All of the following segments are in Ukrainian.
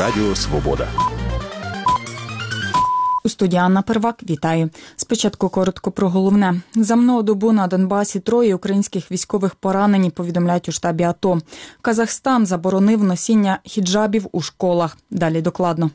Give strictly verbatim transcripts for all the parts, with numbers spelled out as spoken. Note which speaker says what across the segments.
Speaker 1: Радіо Свобода.
Speaker 2: У студії Анна Первак. Вітаю. Спочатку коротко про головне. За минулу добу на Донбасі троє українських військових поранені, повідомляють у штабі АТО. Казахстан заборонив носіння хіджабів у школах. Далі докладно.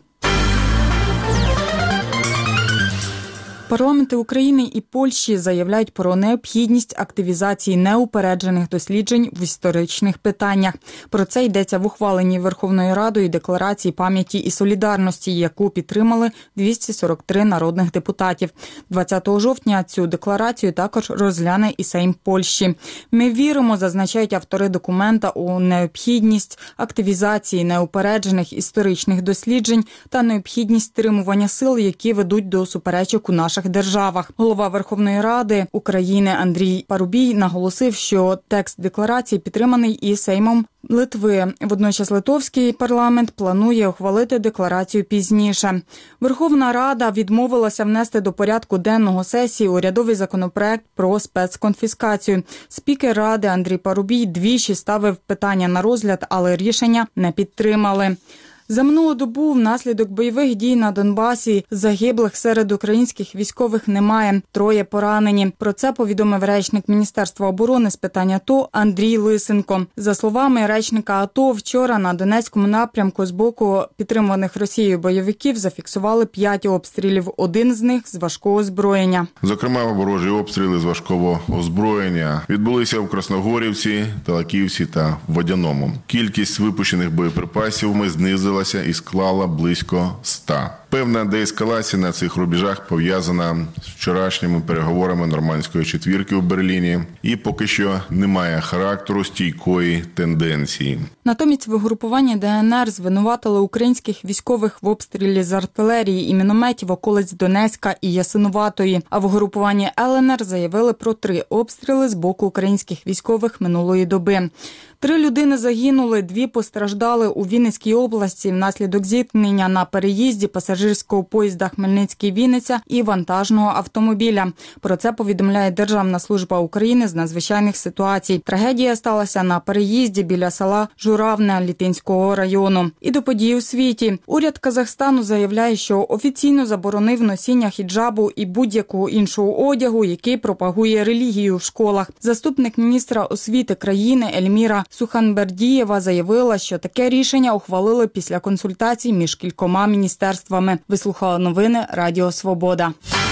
Speaker 2: Парламенти України і Польщі заявляють про необхідність активізації неупереджених досліджень в історичних питаннях. Про це йдеться в ухваленні Верховною Радою декларації пам'яті і солідарності, яку підтримали двісті сорок три народних депутатів. двадцятого жовтня цю декларацію також розгляне і Сейм Польщі. Ми віримо, зазначають автори документа, у необхідність активізації неупереджених історичних досліджень та необхідність стримування сил, які ведуть до суперечок у наших державах. Голова Верховної Ради України Андрій Парубій наголосив, що текст декларації підтриманий і Сеймом Литви. Водночас литовський парламент планує ухвалити декларацію пізніше. Верховна Рада відмовилася внести до порядку денного сесії урядовий законопроект про спецконфіскацію. Спікер Ради Андрій Парубій двічі ставив питання на розгляд, але рішення не підтримали. За минулу добу внаслідок бойових дій на Донбасі загиблих серед українських військових немає. Троє поранені. Про це повідомив речник Міністерства оборони з питань АТО Андрій Лисенко. За словами речника АТО, вчора на Донецькому напрямку з боку підтримуваних Росією бойовиків зафіксували п'ять обстрілів, один з них з важкого озброєння.
Speaker 3: Зокрема, ворожі обстріли з важкого озброєння відбулися в Красногорівці, Талаківці та Водяному. Кількість випущених боєприпасів ми знизили і склала близько ста. Певна деескалація на цих рубежах пов'язана з вчорашніми переговорами нормандської четвірки у Берліні і поки що немає характеру стійкої тенденції.
Speaker 2: Натомість в угрупуванні ДНР звинуватили українських військових в обстрілі з артилерії і мінометів околиць Донецька і Ясинуватої, а в угрупуванні ЛНР заявили про три обстріли з боку українських військових минулої доби. Три людини загинули, дві постраждали у Вінницькій області внаслідок зіткнення на переїзді пасажирського поїзда Хмельницький-Вінниця і вантажного автомобіля. Про це повідомляє Державна служба України з надзвичайних ситуацій. Трагедія сталася на переїзді біля села Журавне Літинського району. І до подій у світі. Уряд Казахстану заявляє, що офіційно заборонив носіння хіджабу і будь-якого іншого одягу, який пропагує релігію в школах. Заступник міністра освіти країни Ельміра Суханбердієва заявила, що таке рішення ухвалили після консультацій між кількома міністерствами. Ви слухали новини Радіо Свобода.